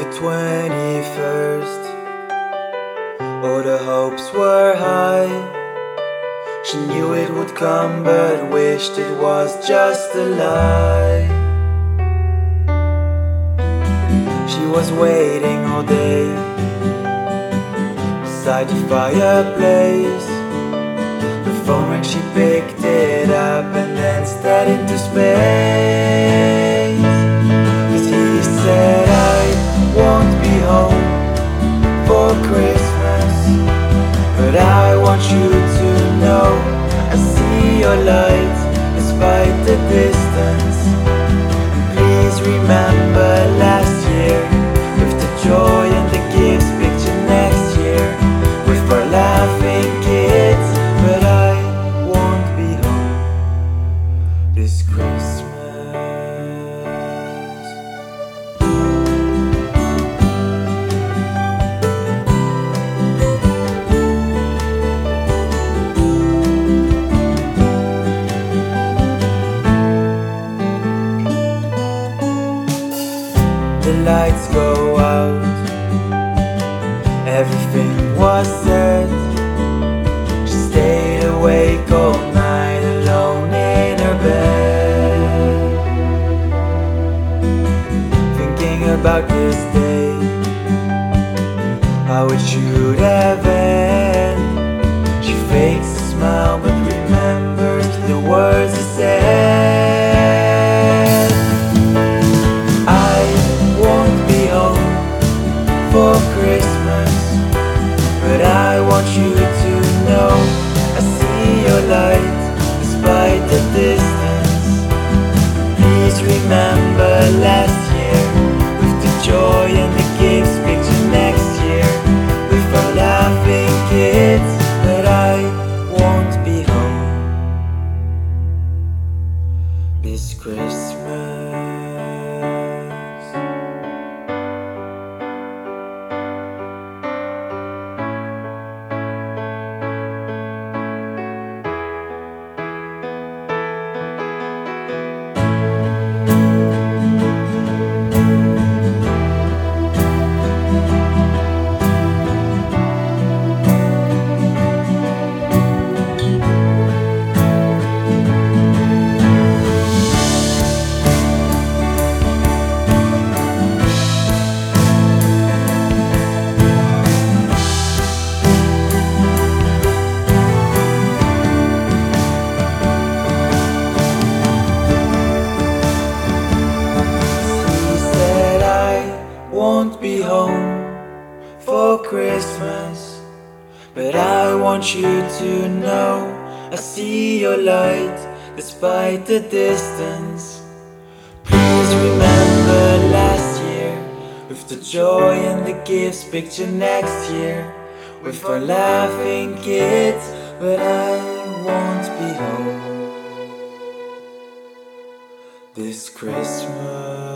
the 21st. Oh, the hopes were high. She knew it would come, but wished it was just a lie. She was waiting all day beside the fireplace. The phone rang, she picked it up and then stared into space. 'Cause he said, I won't be home for Christmas, but I want you to know I see your light despite the distance. And please remember last year, with the joy and the gifts. Picture next year with our laughing kids. But I won't be home this Christmas. The lights go out, everything was set. She stayed awake all night, alone in her bed, thinking about this day, how it should have ended. She fakes a smile but remembers the words he said. I won't be home for Christmas, but I want you to know I see your light despite the distance. Please remember last year, with the joy and the gifts. Picture next year with our laughing kids. But I won't be home this Christmas. Won't be home for Christmas, but I want you to know I see your light despite the distance. Please remember last year, with the joy and the gifts. Picture next year with our laughing kids. But I won't be home this Christmas.